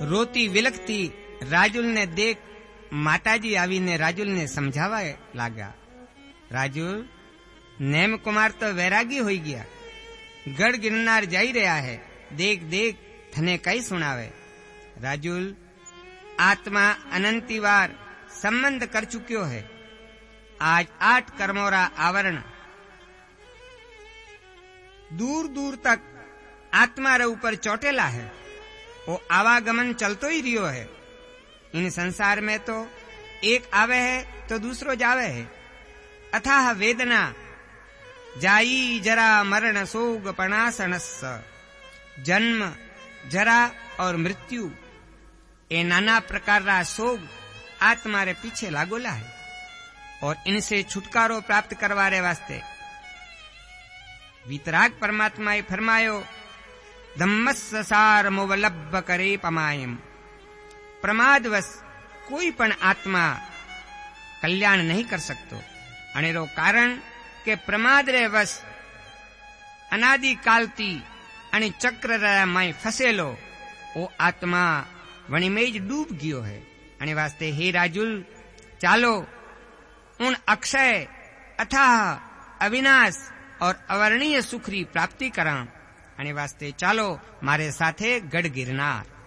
રોતી વિલખતી રાજુલને દેખ માતાજી આવીને રાજુલને સમજાવવા લાગ્યા. રાજુલ, નેમ કુમાર તો વૈરાગી હોઈ ગયા, ગઢ ગિરનાર જઈ રહ્યા હે. દેખ દેખ, થને કઈ સુણાવે. રાજુલ, आत्मा अनंती बार संबंध कर चुक्यो है. आज 8 कर्मोरा आवरण दूर दूर तक आत्मा रे ऊपर चौटेला है. वो आवागमन चलतो ही रियो है. इन संसार में तो एक आवे है तो दूसरो जावे है. अथाह वेदना जाई जरा मरण सोग पणासनस. जन्म, जरा और मृत्यु ये नाना प्रकार रा सोग आत्मा रे पीछे लागोला है. और इनसे छुटकारो प्राप्त करवारे वास्ते वितराग परमात्मा ए फरमायो, धम्मस्स सार मुवलब्ब करे पमायम. प्रमादवश कोई पण आत्मा कल्याण नहीं कर सकतो. अनेरो कारण के प्रमाद रे वश अनादि कालती अने चक्र रे माय फसेलो ओ आत्मा वणी में ज डूब गयो है. अने वास्ते हे राजुल, चालो उन अक्षय अथाह अविनाश और अवर्णीय सुख री प्राप्ति करा. अने वास्ते चालो मारे साथे गढ़ गिरनार.